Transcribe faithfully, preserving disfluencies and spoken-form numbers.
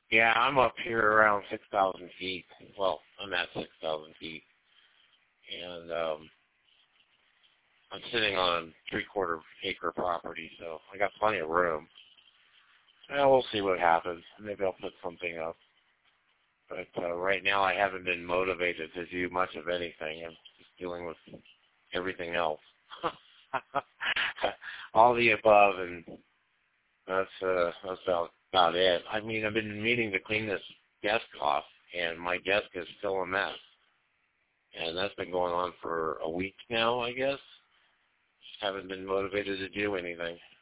Yeah, I'm up here around six thousand feet. Well, I'm at six thousand feet. And um, I'm sitting on a three-quarter acre property, so I got plenty of room. Well, we'll see what happens. Maybe I'll put something up. But uh, right now I haven't been motivated to do much of anything. I'm just dealing with everything else. All the above, and that's, uh, that's about, about it. I mean, I've been meaning to clean this desk off, and my desk is still a mess. And that's been going on for a week now, I guess. Just haven't been motivated to do anything.